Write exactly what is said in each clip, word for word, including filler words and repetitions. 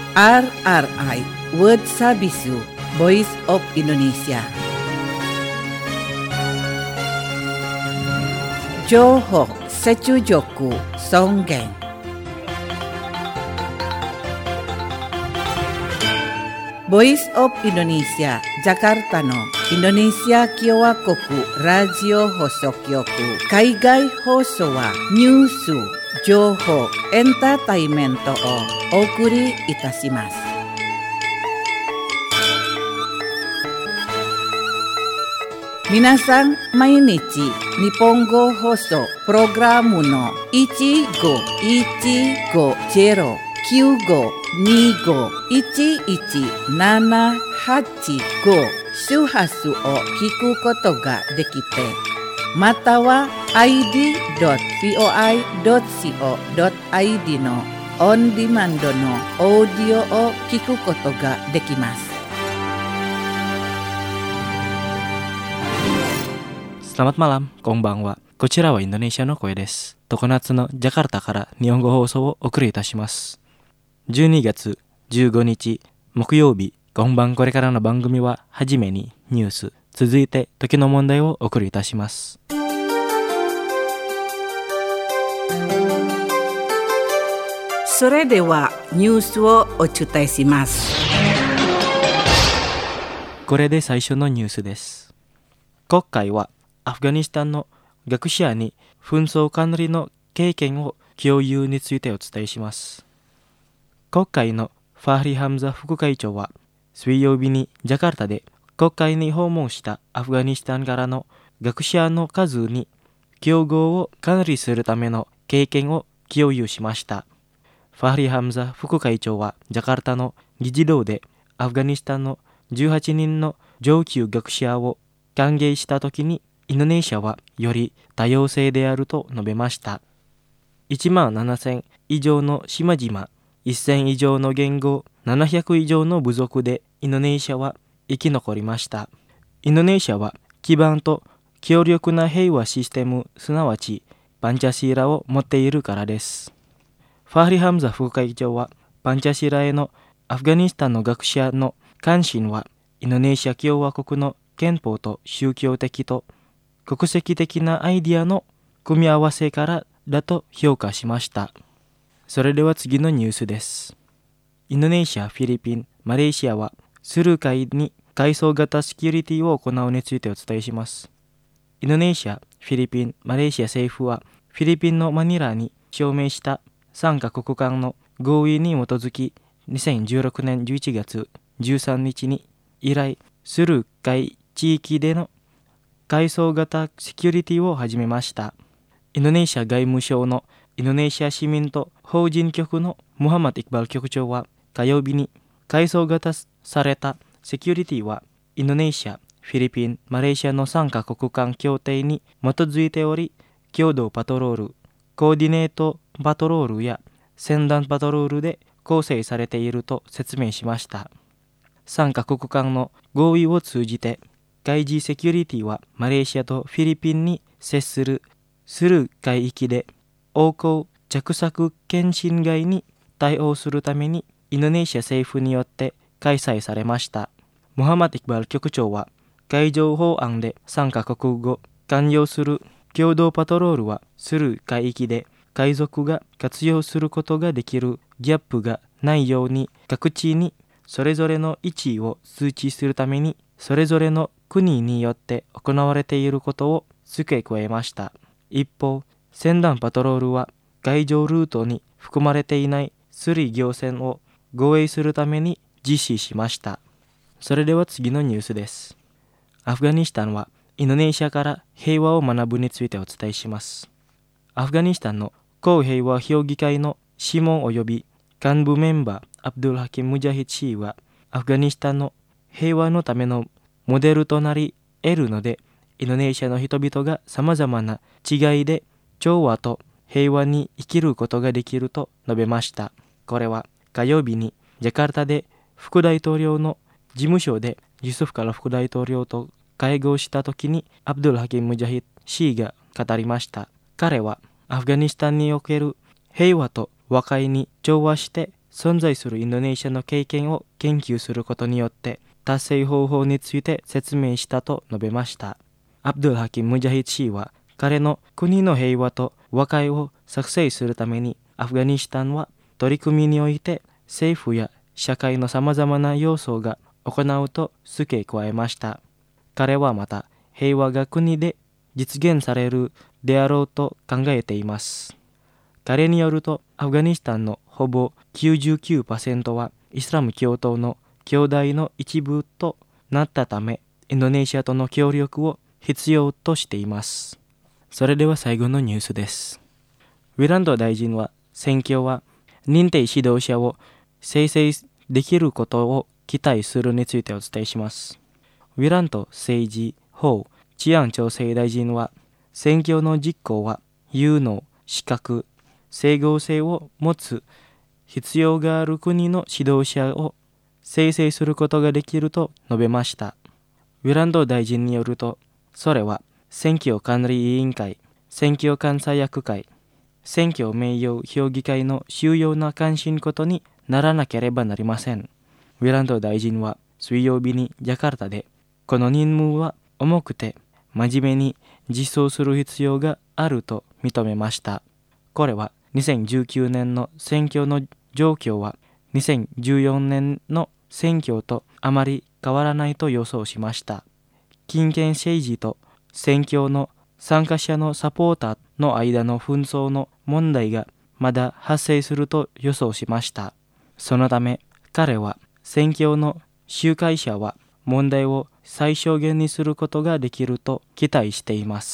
R R I World Sabisu Voice of Indonesia. Johok Secujoku Songgeng. Voice of Indonesia Jakarta no Indonesia Kyowa Koku Radio Hosokyoku Kaigai Hoso wa Nyusu Johok Entertainmento o Okuri Itashimasu. Minasan mainichi Nihongo Hoso Programu no oneごいちごゼロきゅうごにごいちいちななはちご周波数を聞くことができて、または アイディードットブイオアイドットシーオードットアイディー のオンディマンドのオーディオを聞くことができます。 Selamat malam, konbanwa. こちらはインドネシアの声です。常夏のジャカルタから日本語放送をお送りいたします。じゅうにがつじゅうごにち木曜日、今晩これからの番組ははじめにニュース、続いて時の問題をお送りいたします。 それではニュースをお伝えします。 これで最初のニュースです。今回はアフガニスタンの学者に紛争管理の経験を共有についてお伝えします。国会のファーリ・ハムザ副会長は水曜日にジャカルタで国会に訪問したアフガニスタンからの学者の数に競合を管理するための経験を共有しました。ファーリ・ハムザ副会長はジャカルタの議事堂でアフガニスタンのじゅうはちにんの上級学者を歓迎したときに、インドネシアはより多様性であると述べました。いちまんななせん以上の島々、せん以上の言語、ななひゃく以上の部族でインドネシアは生き残りました。インドネシアは基盤と強力な平和システム、すなわちパンチャシーラを持っているからです。ファーリ・ハムザ副会長はパンチャシーラへのアフガニスタンの学者の関心はインドネシア共和国の憲法と宗教的と国籍的なアイディアの組み合わせからだと評価しました。それでは次のニュースです。インドネシア、フィリピン、マレーシアはスルー海に階層型セキュリティを行うについてお伝えします。インドネシア、フィリピン、マレーシア政府はフィリピンのマニラに署名したさんカ国間の合意に基づきにせんじゅうろくねんじゅういちがつじゅうさんにちに以来スルー海地域での階層型セキュリティを始めました。インドネシア外務省のインドネシア市民と法人局のムハマド・イクバル局長は火曜日に階層型されたセキュリティはインドネシア、フィリピン、マレーシアのさんカ国間協定に基づいており、共同パトロール、コーディネートパトロールや船団パトロールで構成されていると説明しました。さんカ国間の合意を通じて海事セキュリティはマレーシアとフィリピンに接するスルー海域で横行着索検診外に対応するためにインドネシア政府によって開催されました。ムハマド・イクバル局長は海上法案でさんカ国語関与する共同パトロールはスルー海域で海賊が活用することができるギャップがないように各地にそれぞれの位置を通知するためにそれぞれの国によって行われていることを付け加えました。一方、船団パトロールは海上ルートに含まれていないスリ漁船を護衛するために実施しました。それでは次のニュースです。アフガニスタンはインドネシアから平和を学ぶについてお伝えします。アフガニスタンの公平和評議会の諮問及び幹部メンバーアブドゥル・ハキム・ムジャヒド氏はアフガニスタンの平和のためのモデルとなり得るので、インドネシアの人々がさまざまな違いで調和と平和に生きることができると述べました。これは火曜日にジャカルタで副大統領の事務所でユスフカラ副大統領と会合した時にアブドゥル・ハキム・ムジャヒド氏が語りました。彼はアフガニスタンにおける平和と和解に調和して存在するインドネシアの経験を研究することによって達成方法について説明したと述べました。アブドゥル・ハキム・ムジャヒド氏は彼の国の平和と和解を作成するためにアフガニスタンは取り組みにおいて政府や社会のさまざまな要素が行うと付け加えました。彼はまた平和が国で実現されるであろうと考えています。彼によるとアフガニスタンのほぼ きゅうじゅうきゅうパーセント はイスラム教徒の兄弟の一部となったためインドネシアとの協力を必要としています。それでは最後のニュースです。ウィランド大臣は選挙は認定指導者を生成できることを期待するについてお伝えします。ウィランド政治法治安調整大臣は選挙の実行は有能、資格、整合性を持つ必要がある国の指導者を生成することができると述べました。ウィランド大臣によると、それは選挙管理委員会、選挙監査役会、選挙名誉評議会の主要な関心事にならなければなりません。ウィランド大臣は水曜日にジャカルタで、この任務は重くて真面目に実装する必要があると認めました。これはにせんじゅうきゅうねんの選挙の状況はにせんじゅうよねんの選挙とあまり変わらないと予想しました。金権政治と選挙の参加者のサポーターの間の紛争の問題がまだ発生すると予想しました。そのため彼は選挙の集会者は問題を最小限にすることができると期待しています。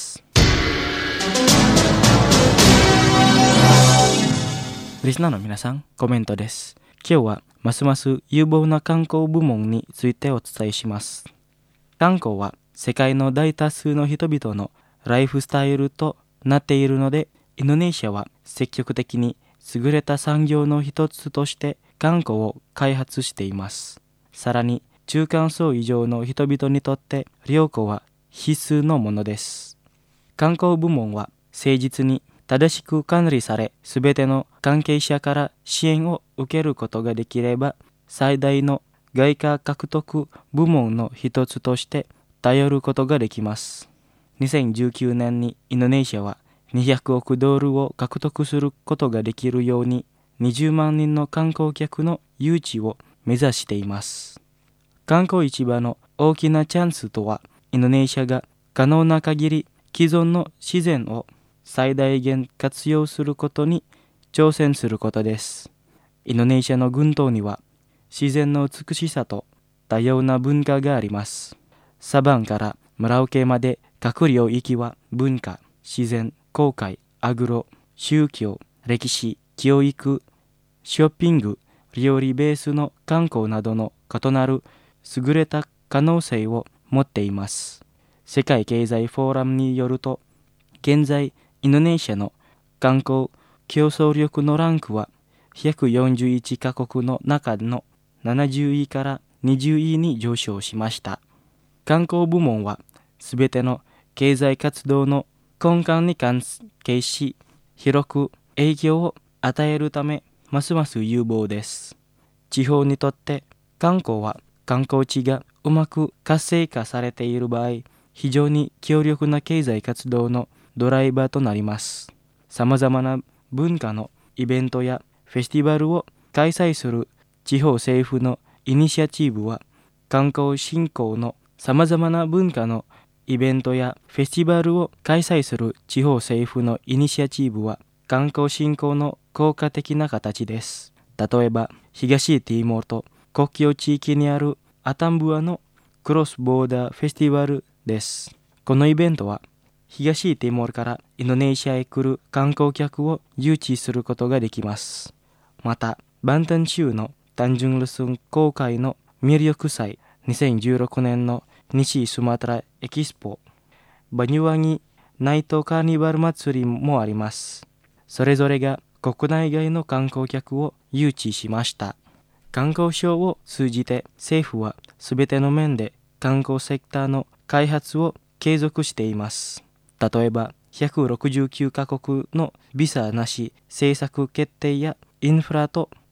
リスナーの皆さん、コメントです。今日はますます有望な観光部門についてお伝えします。観光は世界の大多数の人々のライフスタイルとなっているので、インドネシアは積極的に優れた産業の一つとして観光を開発しています。さらに中間層以上の人々にとって旅行は必須のものです。観光部門は誠実に正しく管理され、すべての関係者から支援を受けることができれば、最大の外貨獲得部門の一つとして頼ることができます。にせんじゅうきゅうねんにインドネシアはにひゃくおくドルを獲得することができるように、にじゅうまんにんの観光客の誘致を目指しています。観光市場の大きなチャンスとは、インドネシアが可能な限り既存の自然を最大限活用することに挑戦することです。インドネシアの群島には自然の美しさと多様な文化があります。サバンからムラオケまで各領域は文化、自然、航海、アグロ、宗教、歴史、教育、ショッピング、料理ベースの観光などの異なる優れた可能性を持っています。世界経済フォーラムによると、現在インドネシアの観光競争力のランクはひゃくよんじゅういちカ国の中のななじゅういからにじゅういに上昇しました。観光部門はすべての経済活動の根幹に関係し、広く影響を与えるためますます有望です。地方にとって観光は観光地がうまく活性化されている場合、非常に強力な経済活動のドライバーとなります。さまざまな文化のイベントやフェスティバルを開催する地方政府のイニシアチブは、観光振興のさまざまな文化のイベントやフェスティバルを開催する地方政府のイニシアチブは、観光振興の効果的な形です。例えば、東ティモールと国境地域にあるアタンブアのクロスボーダーフェスティバルです。このイベントは、東ティモールからインドネシアへ来る観光客を誘致することができます。また、バンタン州のタンジュンルスン公会の魅力祭、にせんじゅうろくねんの西スマトラエキスポ、バニュワギナイトカーニバル祭りもあります。それぞれが国内外の観光客を誘致しました。観光省を通じて政府はすべての面で観光セクターの開発を継続しています。例えば、ひゃくろくじゅうきゅうカ国のビザなし政策決定やインフラと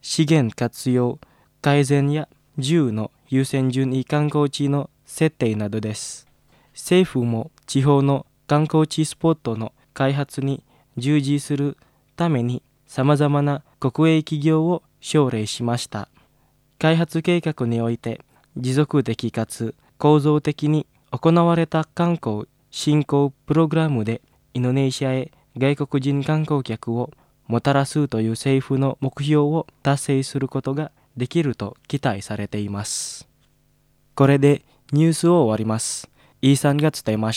資源活用改善やじゅうの優先順位観光地の設定などです。政府も地方の観光地スポットの開発に従事するために様々な国営企業を奨励しました。開発計画において持続的かつ構造的に行われた観光振興プログラムでインドネシアへ外国人観光客をもたらすという政府の目標を達成することができると期待されています。これでニュースを終わります。イーさんが伝えました。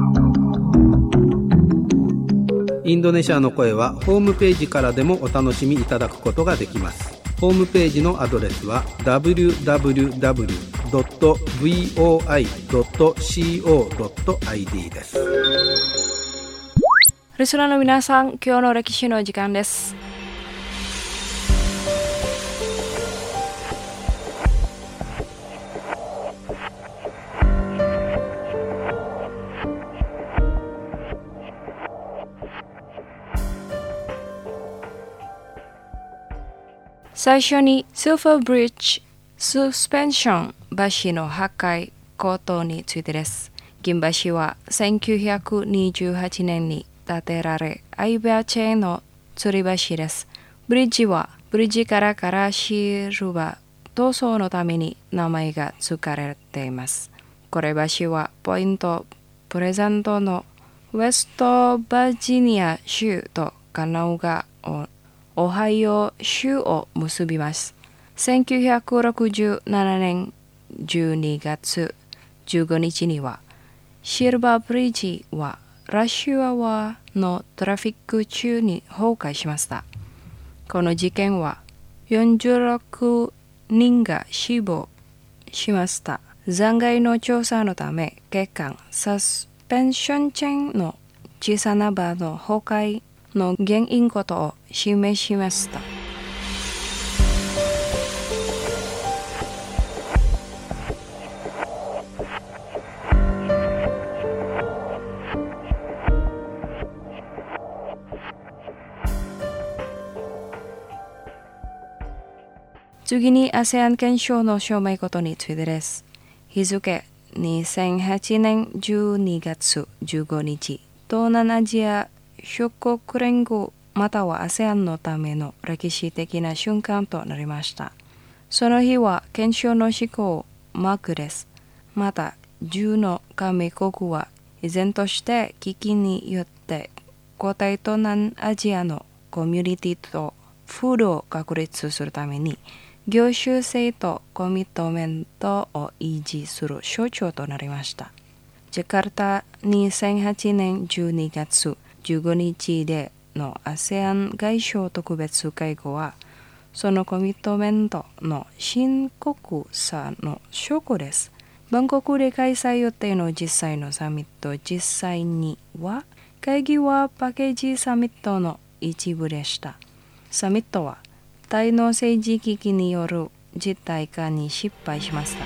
インドネシアの声はホームページからでもお楽しみいただくことができます。ホームページのアドレスは ダブリューダブリューダブリュードットブイオーアイドットコードットアイディー です。 リスナーの皆さん、今日の歴史の時間です。最初にシルバーブリッジススペンション橋の破壊ことについてです。銀橋はせんきゅうひゃくにじゅうはちねんに建てられ、相部屋チェーンの吊り橋です。ブリッジはブリッジからからシルバー塗装のために名前が付かれています。これ橋はポイントプレゼントのウェストバージニア州とカナウガをオハイオ州を結びます。せんきゅうひゃくろくじゅうななねんじゅうにがつじゅうごにちにはシルバーブリッジはラッシュアワーのトラフィック中に崩壊しました。この事件はよんじゅうろくにんが死亡しました。残骸の調査のため欠陥サスペンションチェーンの小さなバーの崩壊の原因ことを示しました。次に アセアン 憲章の署名ことについてです。日付にせんはちねんじゅうにがつじゅうごにち、東南アジア諸国連合または アセアン のための歴史的な瞬間となりました。その日は憲章の施行マークです。またじゅうの加盟国は依然として危機によって古代東南アジアのコミュニティと風土を確立するために業種性とコミットメントを維持する象徴となりました。ジャカルタにせんはちねんじゅうにがつじゅうごにちでの アセアン 外相特別会合はそのコミットメントの深刻さの証拠です。バンコクで開催予定の実際のサミット実際には会議はパッケージサミットの一部でした。サミットは大の政治危機による実体化に失敗しました。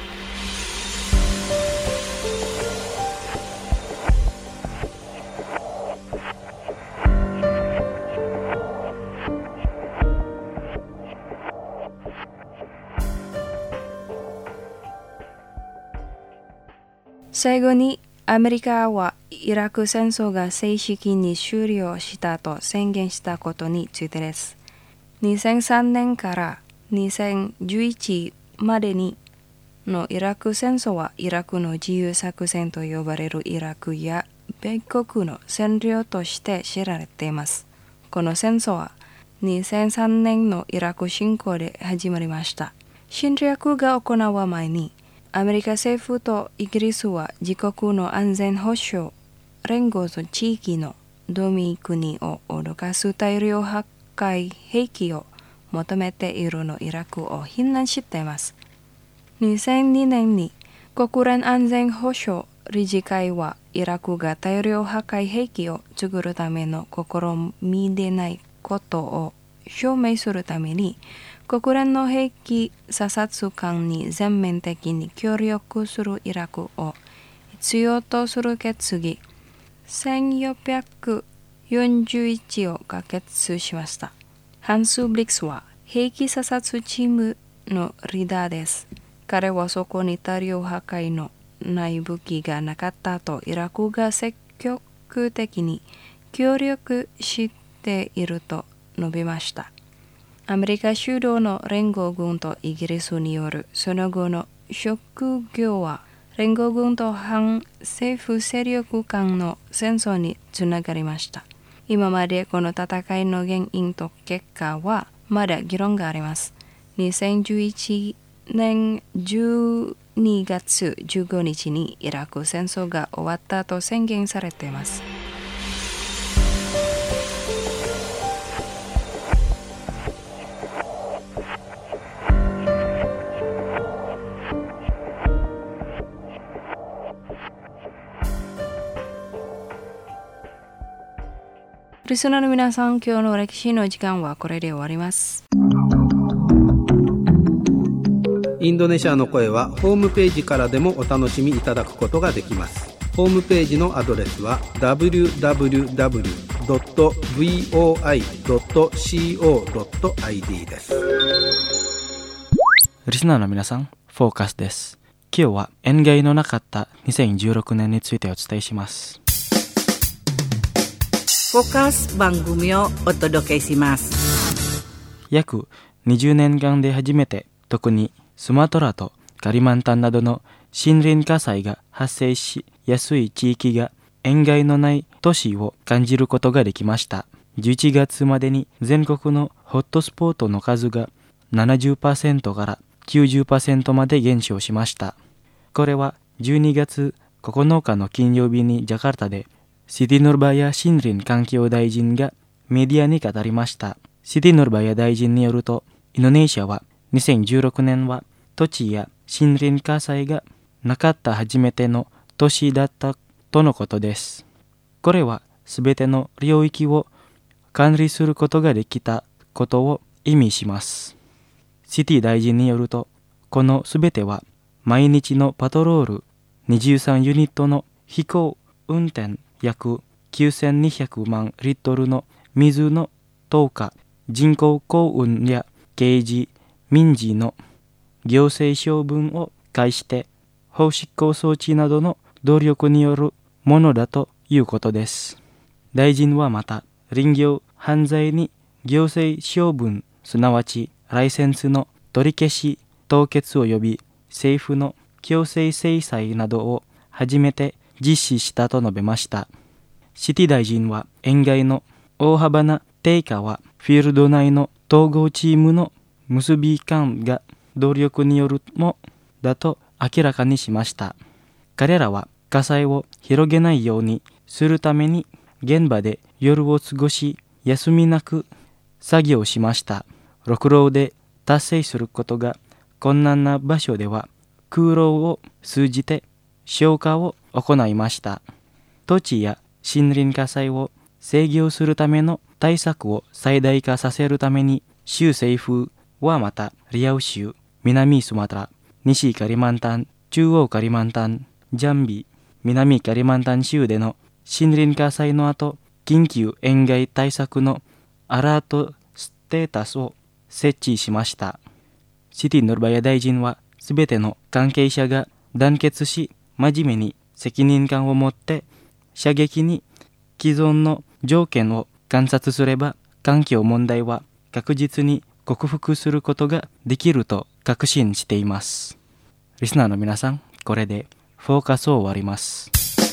最後にアメリカはイラク戦争が正式に終了したと宣言したことについてです。にせんさんねんからにせんじゅういちまでにのイラク戦争はイラクの自由作戦と呼ばれるイラクや米国の占領として知られています。この戦争はにせんさんねんのイラク侵攻で始まりました。侵略が行われる前にアメリカ政府とイギリスは自国の安全保障連合と地域の同盟国を脅かす大量破壊兵器を求めているのイラクを非難しています。にせんにねんに国連安全保障理事会はイラクが大量破壊兵器を作るための試みでないことを証明するために国連の兵器査察官に全面的に協力するイラクを必要とする決議せんよんひゃくよんじゅういちを可決しました。ハンス・ブリックスは兵器査察チームのリーダーです。彼はそこに大量破壊のない武器がなかったとイラクが積極的に協力していると述べました。アメリカ主導の連合軍とイギリスによるその後の職業は連合軍と反政府勢力間の戦争につながりました。今までこの戦いの原因と結果はまだ議論があります。にせんじゅういちねんじゅうにがつじゅうごにちにイラク戦争が終わったと宣言されています。リスナーの皆さん、今日の歴史の時間はこれで終わります。 インドネシアの声はホームページからでもお楽しみいただくことができます。ホームページのアドレスは ダブリューダブリューダブリュードットブイオーアイドットコードットアイディー です。 リスナーの皆さん、フォーカスです。今日は塩害のなかったにせんじゅうろくねんについてお伝えします。 フォーカス番組をお届けします。 約にじゅうねんかんで初めて、特にスマトラとカリマンタンなどの森林火災が発生しやすい地域が塩害のない都市を感じることができました。じゅういちがつまでに全国のホットスポットの数が ななじゅっパーセント から きゅうじゅっパーセント まで減少しました。これはじゅうにがつここのかの金曜日にジャカルタでシティノルバヤ森林環境大臣がメディアに語りました。シティノルバヤ大臣によると、インドネシアはにせんじゅうろくねんは土地や森林火災がなかった初めての年だったとのことです。これはすべての領域を管理することができたことを意味します。シティ大臣によると、このすべては毎日のパトロールにじゅうさんユニットの飛行運転約きゅうせんにひゃくまんリットルの水の投下、人工降雨や刑事、民事の行政処分を介して法執行装置などの努力によるものだということです。大臣はまた林業犯罪に行政処分、すなわちライセンスの取り消し、凍結及び政府の強制制裁などを初めて実施したと述べました。シティ大臣は塩害の大幅な低下はフィールド内の統合チームの結び感が努力によるもだと明らかにしました。彼らは火災を広げないようにするために現場で夜を過ごし休みなく作業しました。六郎で達成することが困難な場所では空洞を通じて消火を行いました。土地や森林火災を制御するための対策を最大化させるために州政府はまたリアウ州、南スマトラ、西カリマンタン、中央カリマンタン、ジャンビ、南カリマンタン州での森林火災の後、緊急塩害対策のアラートステータスを設置しました。シティノルバヤ大臣はすべての関係者が団結し、真面目に責任感を持って射撃に既存の条件を観察すれば環境問題は確実に克服することができると確信しています。リスナーの皆さん、これでフォーカスを終わります。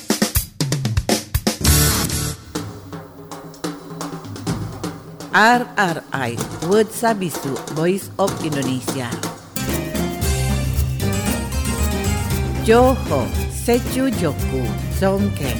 アールアールアイ Word Sabisu Voice of Indonesia 情報、接中力、尊敬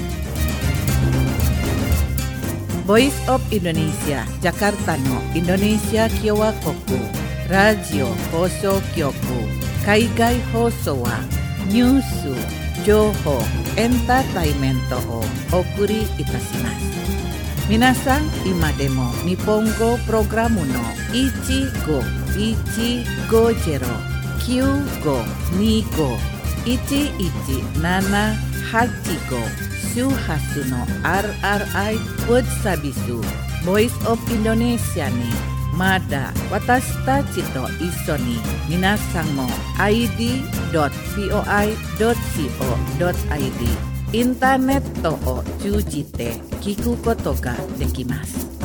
Voice of Indonesia ジャカルタのインドネシア共和国ラジオ放送局海外放送はニュース、情報、エンターテイメントをお送りいたします。皆さん今でも日本語プログラムのいちごいちごゼロ きゅうごにご いちいちななはちご 周波数の アールアールアイ Word Sabisu Voice of Indonesia にまだ私たちと一緒に皆さんも アイディードットビーオーアイドットコードットアイディー インターネットを通じて聞くことができます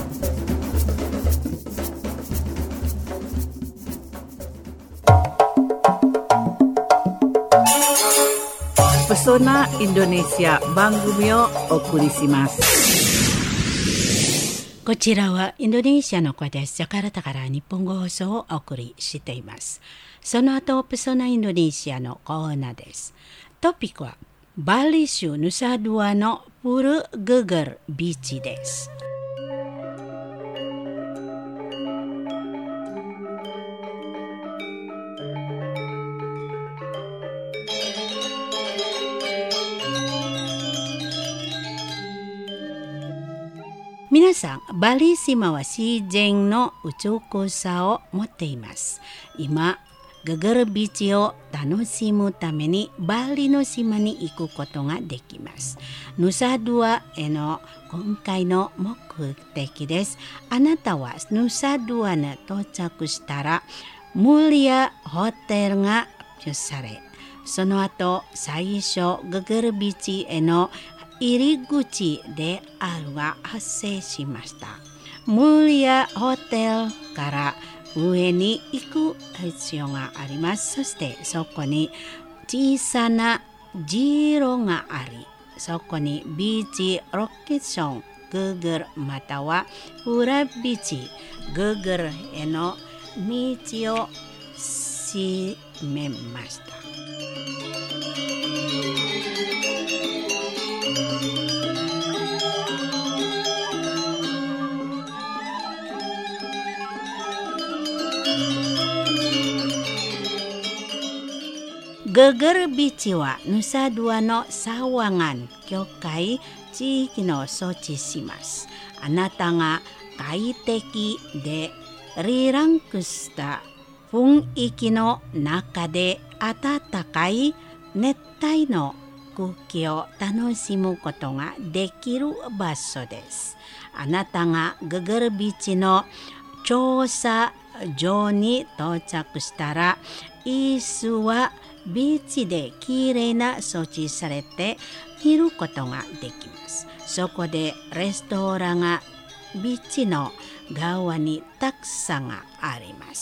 。Pesona Indonesia 番組をお送りします。 こちらはインドネシアの声です。ジャカルタから日本語放送をお送りしています。その後、ペソナインドネシアのコーナーです。トピックはバリ州ヌサドゥアのプルググルビーチです。皆さん、バリ島は自然の美しさを持っています。今、ググルビーチを楽しむためにバリの島に行くことができます。ヌサドゥアへの今回の目的です。あなたはヌサドゥアに到着したら、ムリアホテルが出され、その後、最初ググルビーチへの入り口であるが発生しました。ムリアホテルから上に行く必要があります。そしてそこに小さなジロがあり、そこにビーチロケーション Google またはフラビーチ Google への道を示ました。ググルビーチはヌサドゥアのサワガン教会地域の措置します。あなたが快適でリラックスした雰囲気の中で暖かい熱帯の空気を楽しむことができる場所です。あなたがググルビーチの調査場に到着したら、椅子はビーチできれいな措置されて見ることができます。そこでレストランがビーチの側にたくさんあります。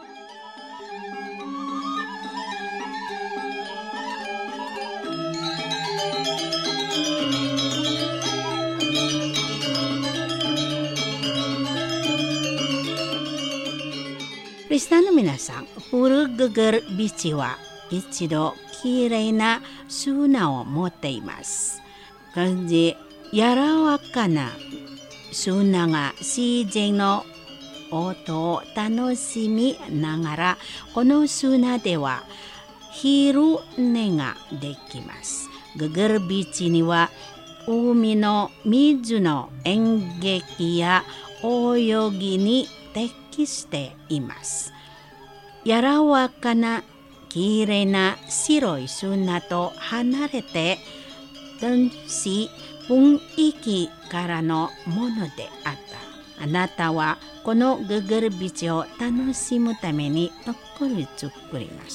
リスナーの皆さん、プルググルビーチは一度きれいな砂を持っています。感じ柔らかな砂が自然の音を楽しみながら、この砂では昼寝ができます。ググルビーチには海の水の演劇や泳ぎに適しています。柔らかなきれいな白い砂と離れて楽しい雰囲気からのものであった。あなたはこのググルビーチを楽しむために特に作ります。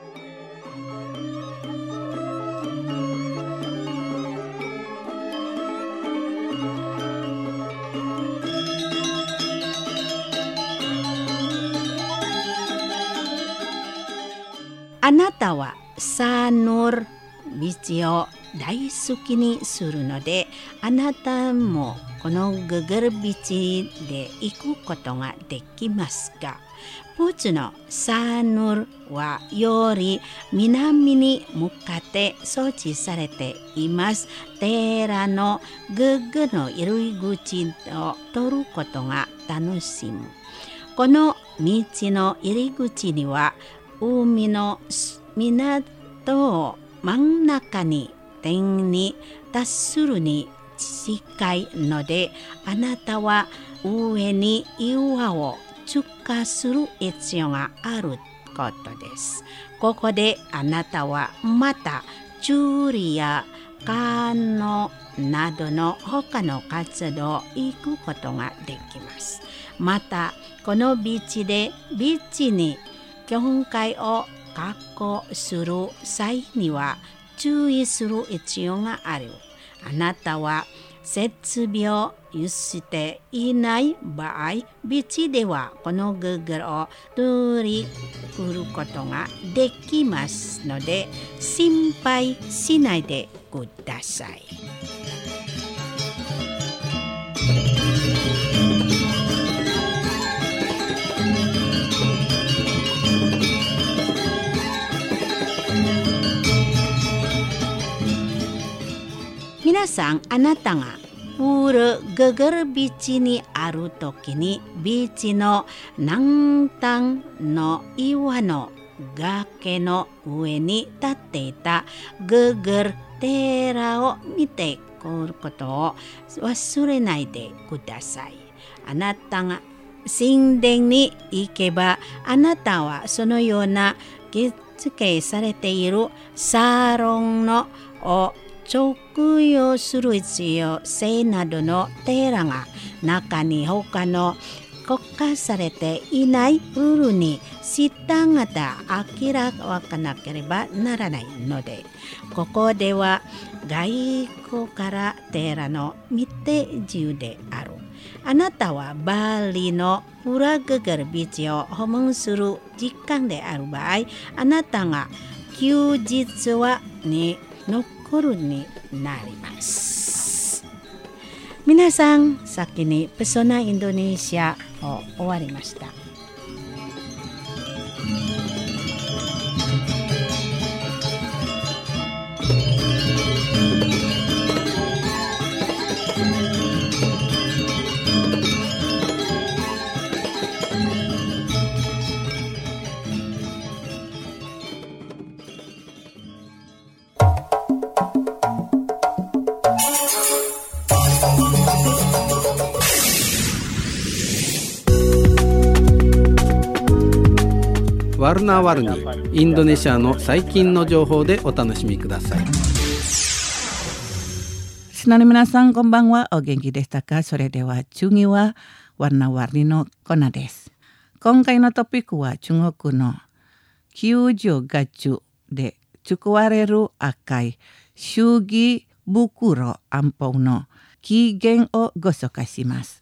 あなたはサヌルビーチを大好きにするので、あなたもこのググルビーチで行くことができますが、プーチのサヌルはより南に向かって装置されています。寺のググの入り口を取ることが楽しむ。この道の入り口には海の港を真ん中に点に達するに近いので、あなたは上に岩を通過する必要があることです。ここであなたはまた釣りやカノなどの他の活動を行くことができます。 またこのビーチでビーチに教会を確保する際には注意する必要がある。あなたは設備を有していない場合、ビーチではこの Google を取り来ることができますので、心配しないでください。皆さん、あなたがプールググルビーチにあるときに、ビーチの南端の岩の崖の上に立っていたググル寺を見てくることを忘れないでください。あなたが神殿に行けば、あなたはそのような着付けされているサロンのを着用する必要性などの寺が中に他の国家されていないルールに従って明らかななければならないので、ここでは外国から寺の見て自由である。あなたはバリのプラググルビーチを訪問する時間である場合、あなたが休日はに残るになります。皆さん、先にペソナインドネシアを終わりました。 ワルナワルニ、インドネシアの最近の情報でお楽しみください。 リスナーの皆さん、こんばんは。お元気でしたか？それでは次はワルナワルニのコーナーです。今回のトピックは中国のきゅうじゅうがつで使われる赤い祝儀袋あんぽの起源をご紹介します。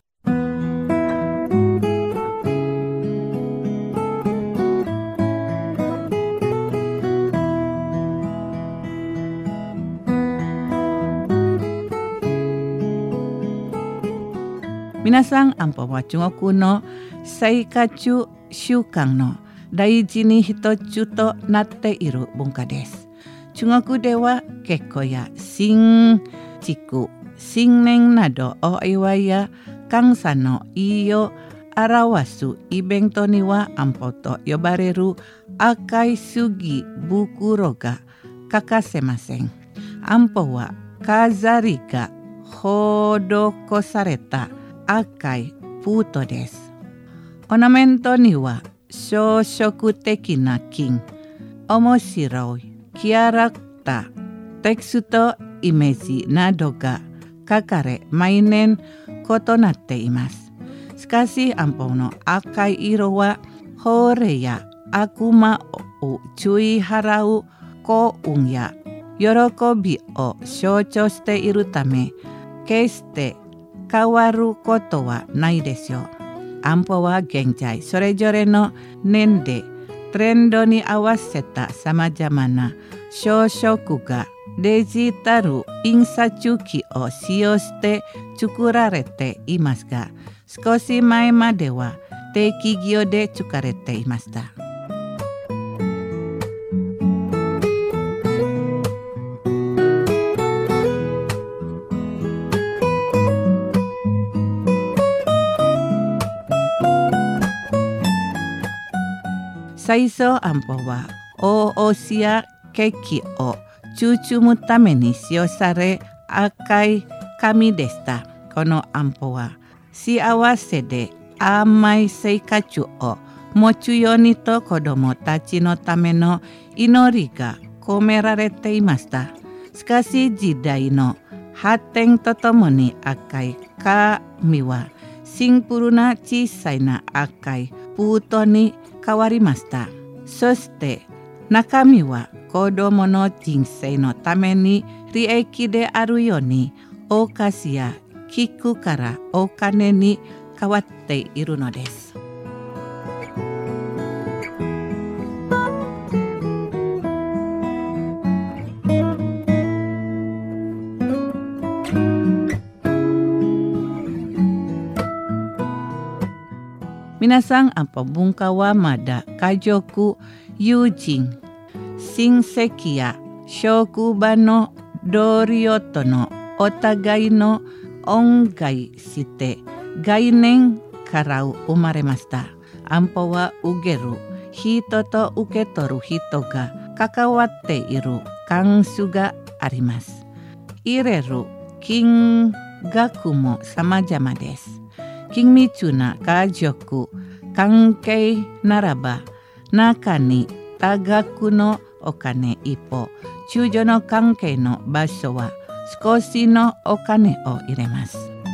皆さん、アンポは中国の生活習慣の大事に一つとなっている文化です。中国では結婚や新築、新年などお祝いや感謝の意を表すイベントにはアンポと呼ばれる赤い祝儀袋が欠かせません。アンポは飾りが施された赤い封筒です。オーナメントには装飾的な金、面白いキャラクター、テキスト、イメージなどが書かれ、毎年異なっています。しかし、アンポの赤い色は法令や悪魔を注意払う幸運や喜びを象徴しているため、決して変わることはないですよ。アンポは現在それぞれの年でトレンドに合わせたさまざまな装飾がデジタル印刷機を使用して作られていますが、少し前までは定期業で作られていました。最初、アンポは大押しやケーキを包むために使用され赤い紙でした。このアンポは幸せで甘い生活を持つようにと子供たちのための祈りが込められていました。しかし時代の発展とともに赤い紙はシンプルな小さいな赤い封筒に変わりました。そして中身は子供の人生のために利益であるようにお菓子や菊からお金に変わっているのです。皆さん、apa文化はまだ家族、友人、親戚や職場の同僚とのお互いの恩返しして概念から生まれました。安保は受ける人と受け取る人が関わっている関数があります。入れる金額も様々です。緊密な家族関係ならば中に多額のお金一方、中女の関係の場所は少しのお金を入れます。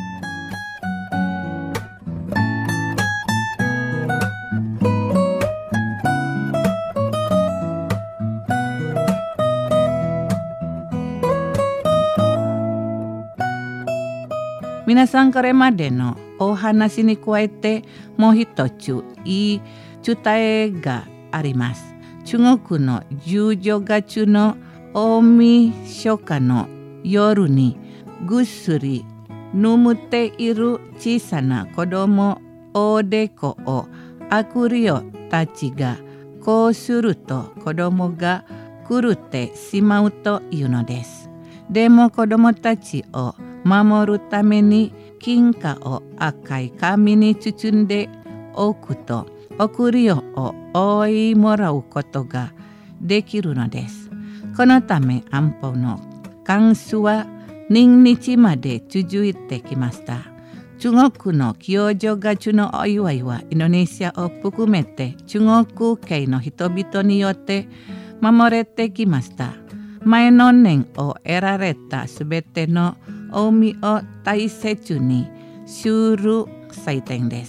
皆さん、これまでのお話に加えてもう一ついい伝えがあります。中国のじゅうがつの大晦日の夜にぐっすり眠っている小さな子供おでこを悪霊たちがこうすると子供が狂ってしまうというのです。でも子供たちを守るために金貨を赤い紙に包んでおくと悪霊を追いもらうことができるのです。このため安保の関数は何日まで続いてきました。中国の清正月のお祝いはインドネシアを含めて中国系の人々によって守れてきました。前の年を得られたすべての海を大切にする祭典です。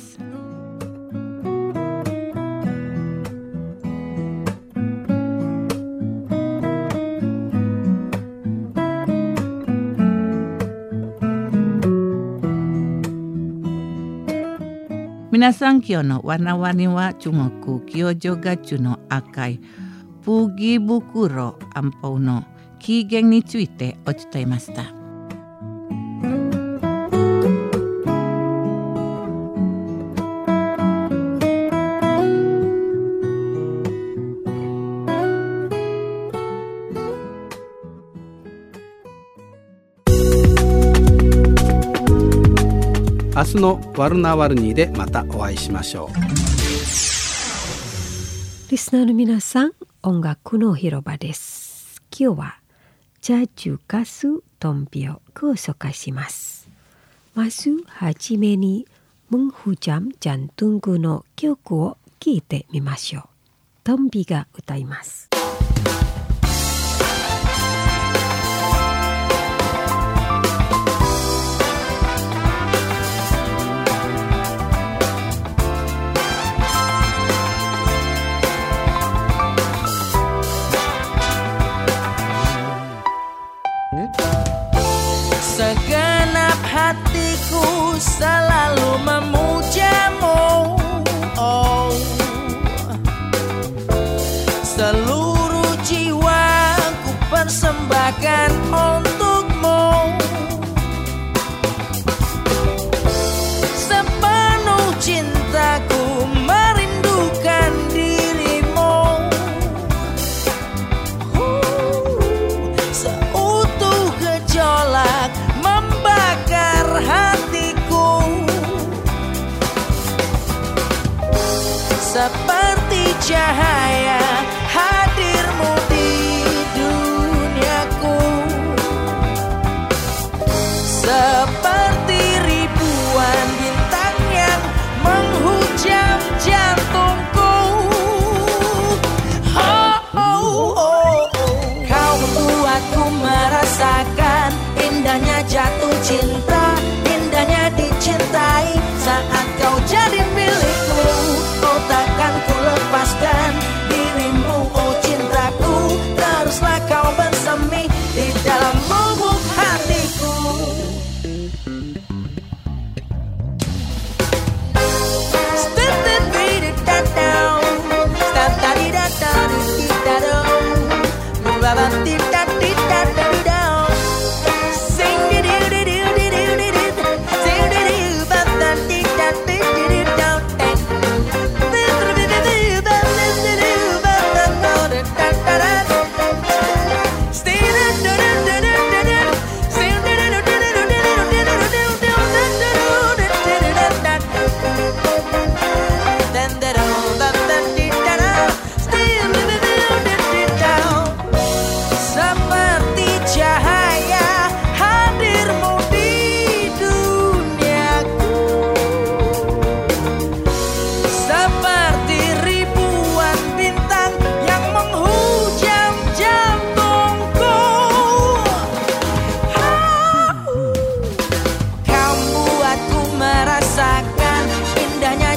皆さん、今日のわなわには中国清正月の赤いポギ袋安保の起源についてお伝えました。 明日のワルナワルニーでまたお会いしましょう。 リスナーの皆さん、音楽の広場です。今日はジャズ歌手トンビをご紹介します。まずはじめにmenghujam jantungkuの曲を聴いてみましょう。トンビが歌います。 Segenap hatiku selalu memujamu, oh. Seluruh jiwaku persembahkan untukmu. Sepenuh cintaku merindukan dirimu. Seutuh gejolak membakar hatiku, seperti cahaya hadirmu di duniaku, seperti ribuan bintang yang menghujam jantungku. Oh, oh, oh, oh. Kau membuatku merasakan indahnya jatuh cinta, indahnya dicintai saat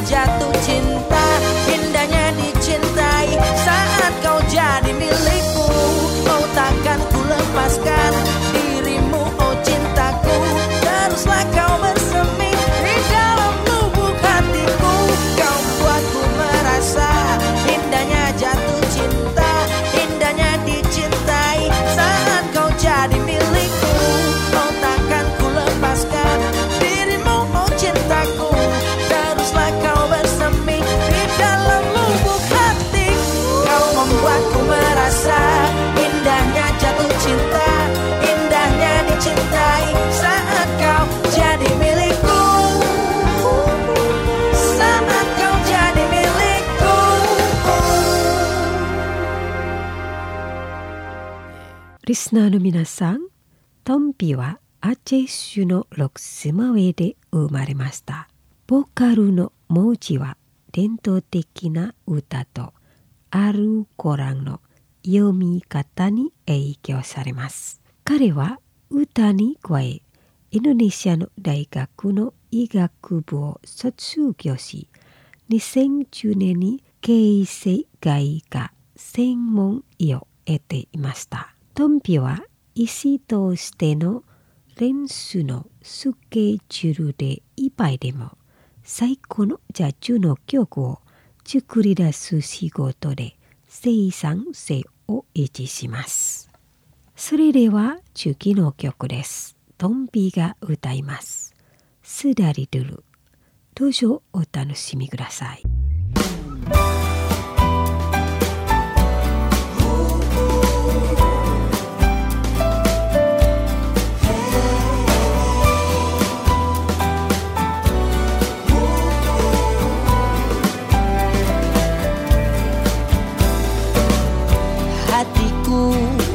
jatuh cinta, indahnya dicintai saat kau jadi milikku. Oh takkan ku lepaskan dirimu, oh cintaku, teruslah kau bersemi di dalam lubuk hatiku. Kau buatku merasa indahnya jatuh cinta, indahnya dicintai saat kau jadi milikku. Oh takkan ku lepaskan dirimu, oh cintaku, teruslah kau bersemi di dalam lubuk hatiku. Kau membuatku merasa indahnya jatuh cinta, indahnya dicintai saat kau jadi milikku, saat kau jadi milikku. Listenerの皆さん、トンピはアチェ州のロクスマウェで生まれました。ボーカルのモージは伝統的な歌とアルコランの読み方に影響されます。彼は歌に加え、インドネシアの大学の医学部を卒業し、にせんじゅうねんに形成外科専門医を得ていました。トンピは医師としての練習のスケジュールでいっぱいでも最高のジャズの曲を作り出す仕事で生産性を維持します。それでは次の曲です。トンピが歌います。スダリドゥル。どうぞお楽しみください。 Hatiku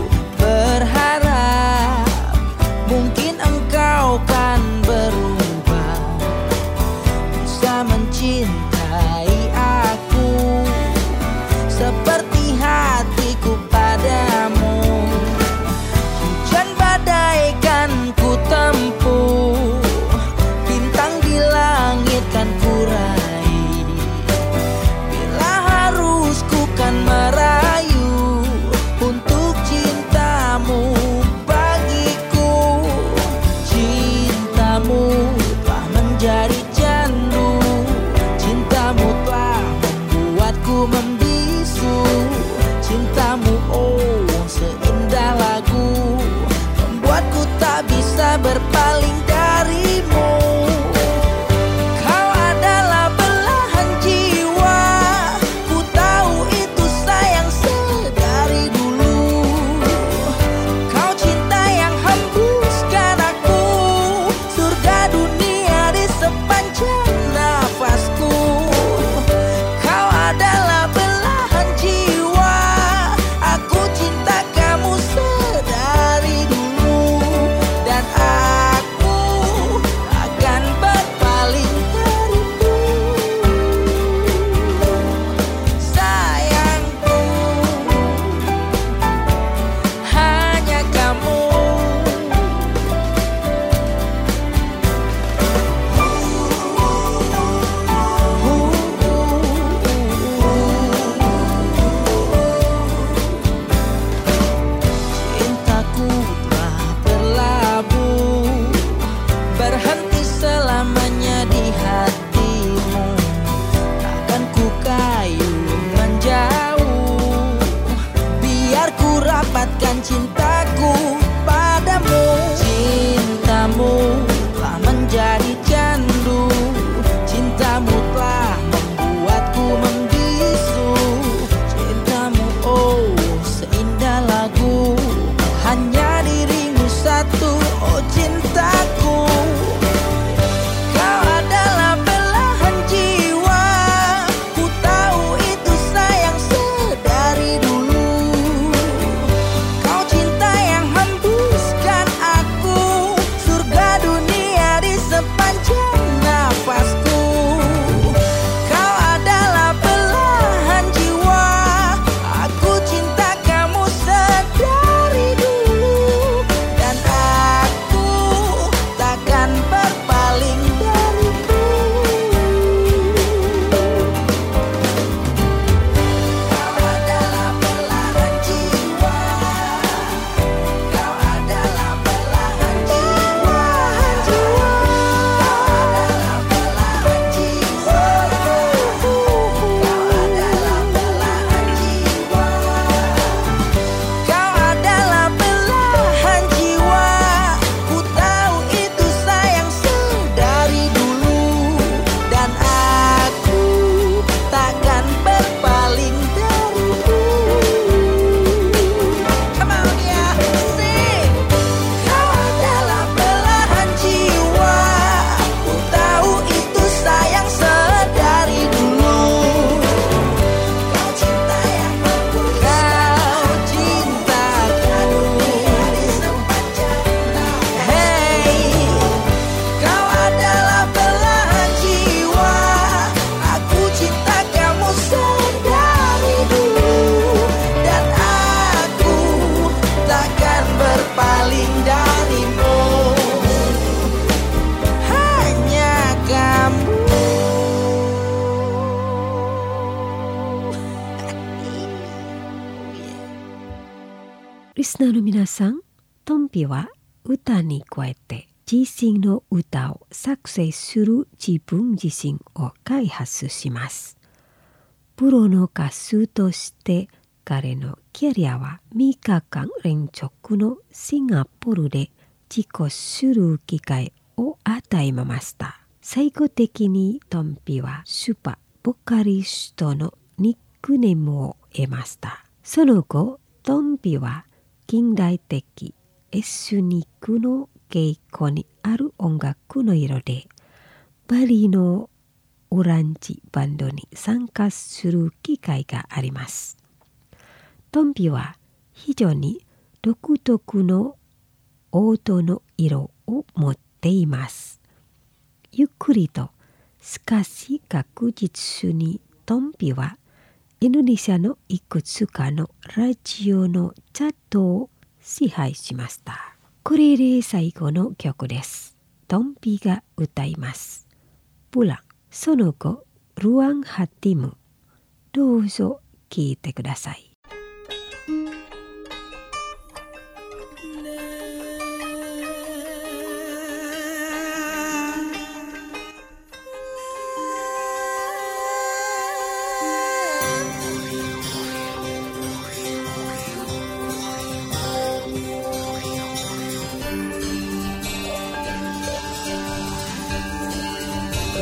berharap mungkin engkau kan berubah, bisa mencintai aku seperti hatiku padamu. Hujan badai kan ku tempuh, bintang di langit kan ku raih, bila harus ku kan merayu untuk cintamu bagiku. Cintamu telah menjadi candu, cintamu telah membuatku membisu. スナーの皆さん、トンピは歌に加えて自身の歌を作成する自分自身を開発します。プロの歌手として彼のキャリアはみっかかん連続のシンガポールで自己する機会を与えました。最後的にトンピはスーパーボカリストのニックネームを得ました。その後、トンピは近代的エスニックの傾向にある音楽の色でバリのオランジバンドに参加する機会があります。トンピは非常に独特の音の色を持っています。ゆっくりとしかし確実にトンピはインドネシアのいくつかのラジオのチャートを支配しました。これで最後の曲です。トンピが歌います。プラン、その後、ルアンハティム。どうぞ聴いてください。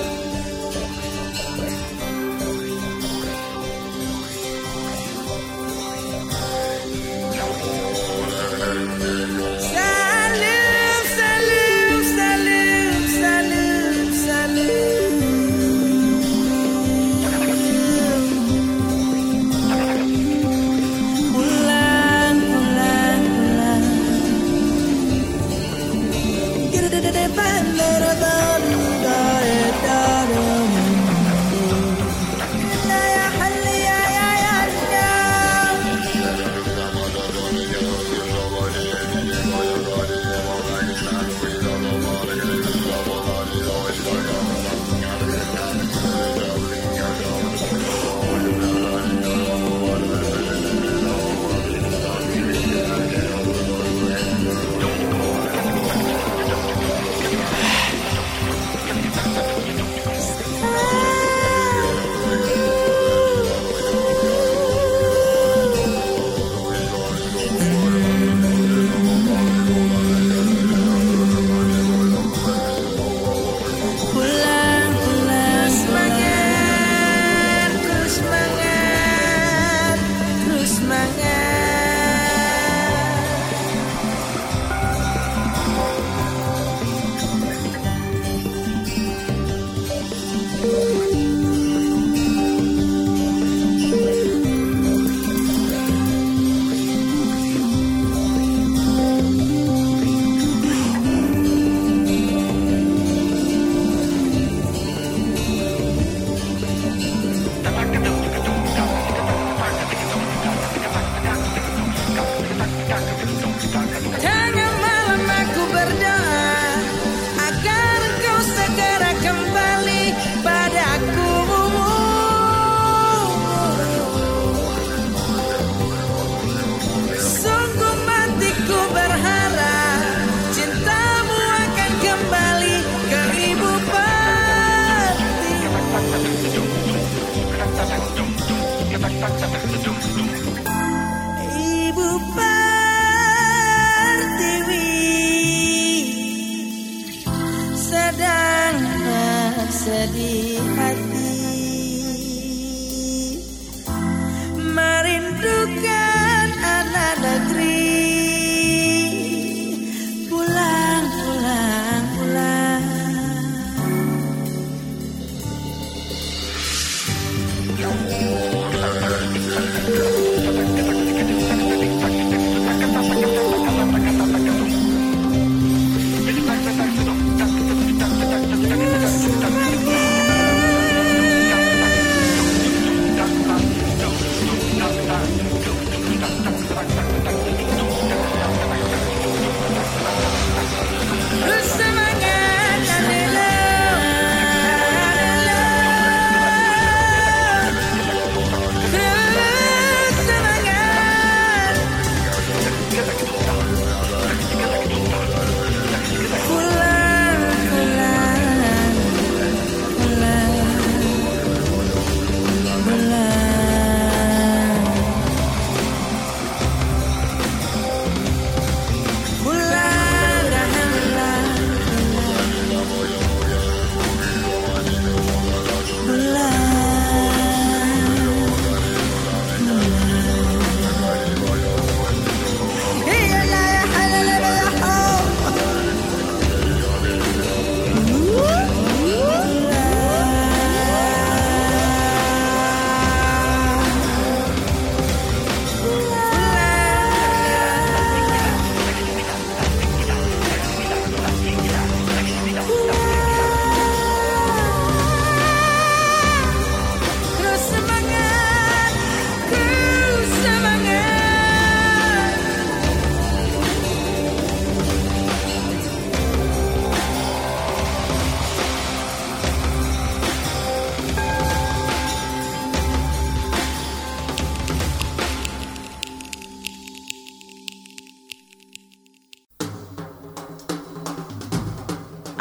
「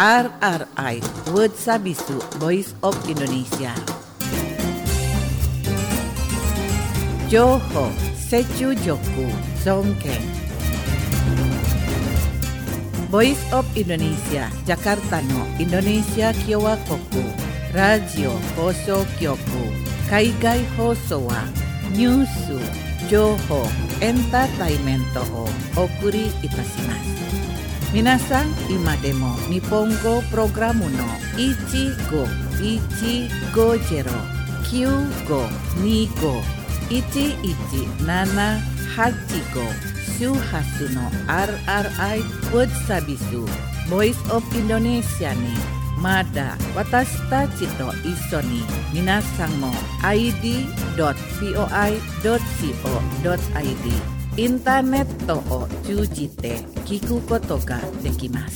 R R I Word Sabisu Voice of Indonesia. Joho Sechu Joku Songkeng. Voice of Indonesia Jakarta no Indonesia Kyowa Koku Radio Hoso Kyoku Kaigai Hoso wa Nyusu Joho Entertainment o Okuri Itashimasu. Minasan ima demo Nihongo programu no Ichigo Ichigo Jero Kyugo Nigo Ichi Ichi Nana Hachigo Shuhasu no R R I Word Sabisu Voice of Indonesia ni Mada Watashita Chito Iso ni Minasan mo I D dot voi dot co dot I D インターネットを通じて聞くことができます。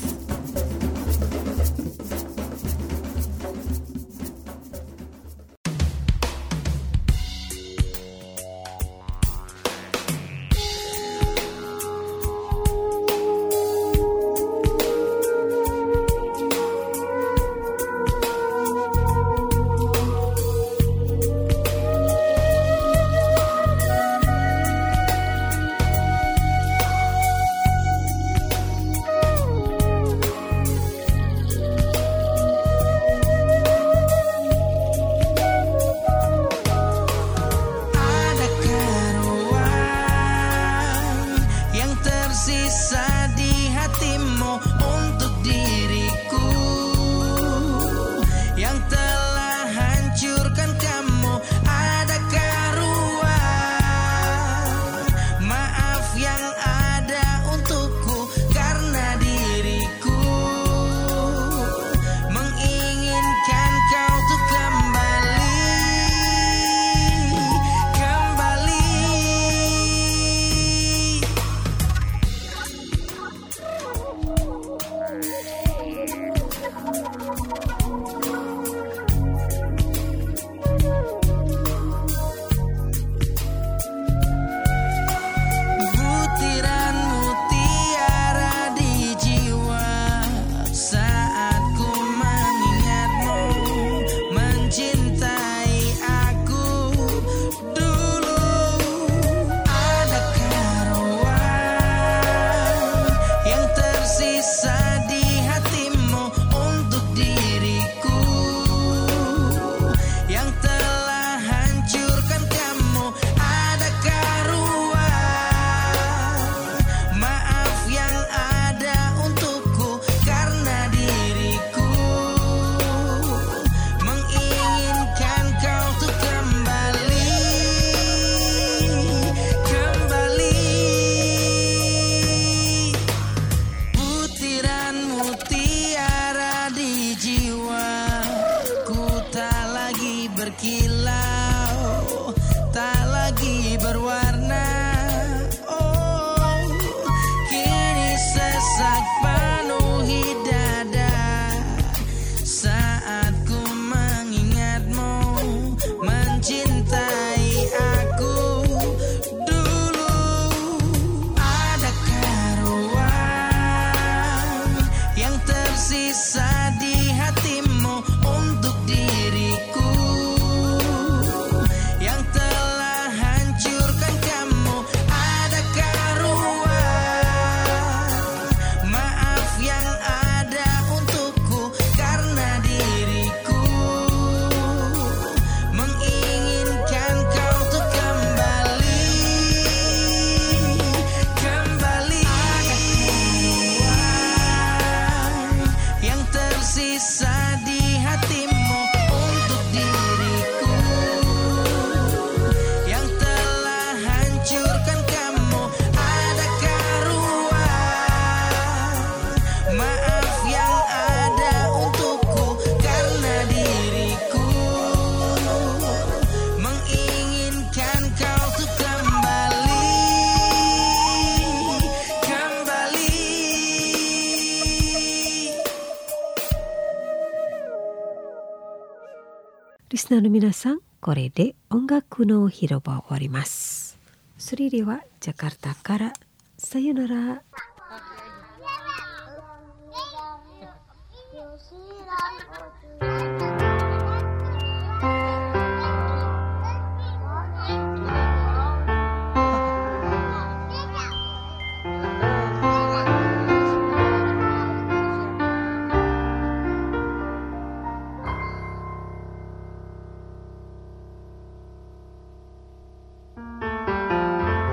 リスナーの皆さん、これで音楽の広場終わります。それではジャカルタからさよなら。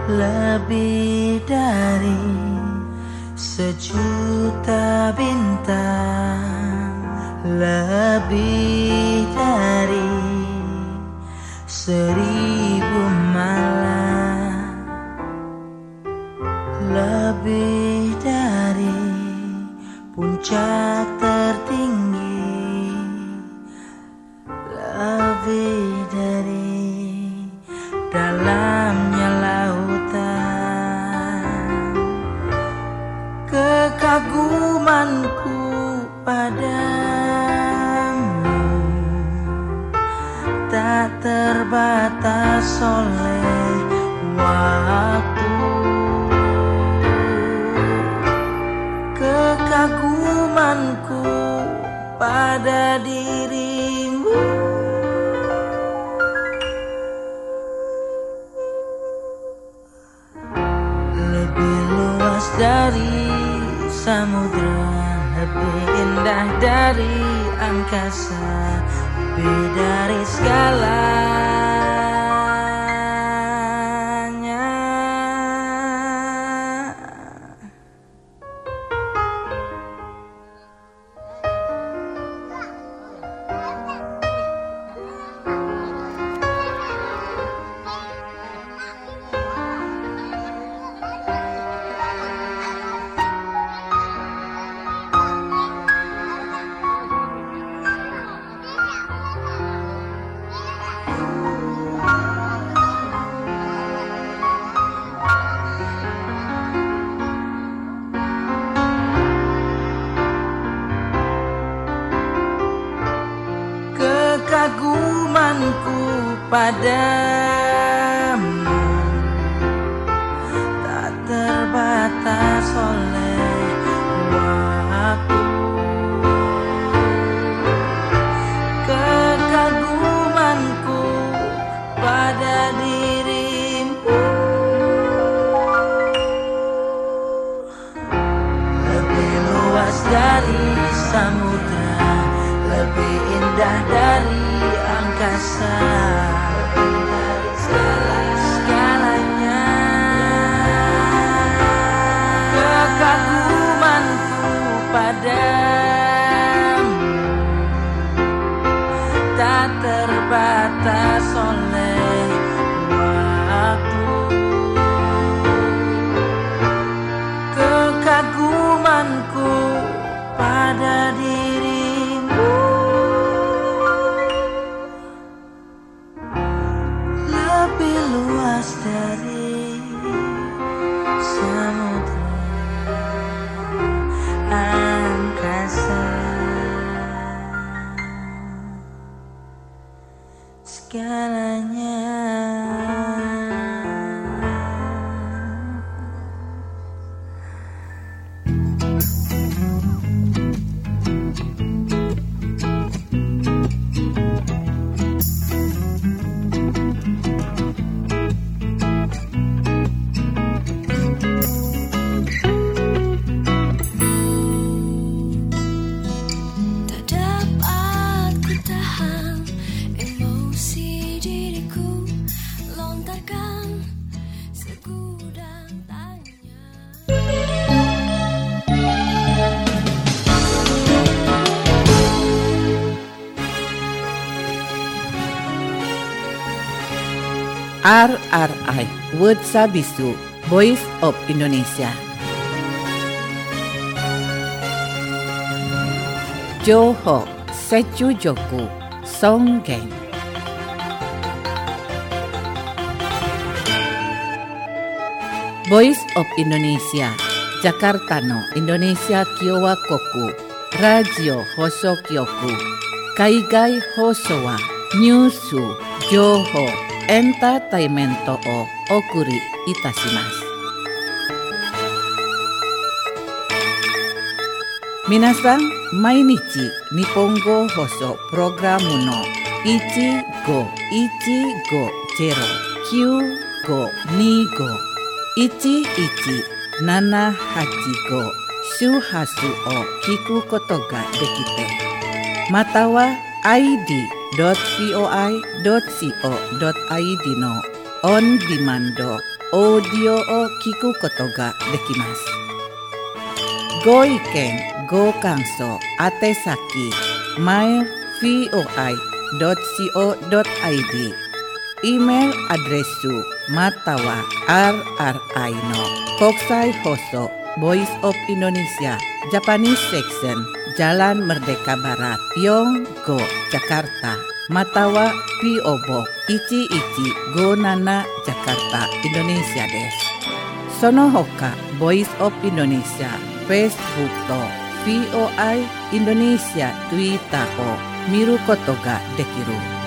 lebih dari sejuta bintang, lebih dari seribu malam, lebih dari puncak tertinggi, lebih dari dalamnya lautan. Kekagumanku padamu tak terbatas oleh waktu. Kekagumanku pada dirimu lebih luas dari samudra, lebih indah dari angkasa, lebih dari segalanya. Kekagumanku padamu tak terbatas oleh waktu. Kekagumanku pada dirimu lebih luas dari samudra, lebih indah dari angkasa, lebih dari segalanya. Kekagumanku padamu tak terbatas oleh waktu. Kekagumanku pada dirimu lebih luas dari samudra, angkasa, segalanya. R R I World Sabisu Voice of Indonesia. Johor Secujoku Songgeng. Voice of Indonesia Jakarta no Indonesia Kyowa Koku Radio Hosokyoku Kaigai Hosowa Nyusu Johor Entertainmento o okuri itashimasu. Minasan, mainichi Nihongo Hoso Programu no one five one five zero nine five two five one one seven eight five Shuhasu o kiku koto ga dekite. Matawa I D dot voi dot co dot id no on demand オーディオを聞くことができます。ご意見、ご感想、宛先 マイル ブイオーアイ ドット コー ドット アイディーemail adresu matawa R R I no Koksai Hoso Voice of Indonesia Japanese Section Jalan Merdeka Barat Yonggo Jakarta Matawa P O Box ichi ichi go nana Jakarta Indonesia desu. Sono hoka Voice of Indonesia Facebook to V O I Indonesia Twitter o miru koto ga dekiru.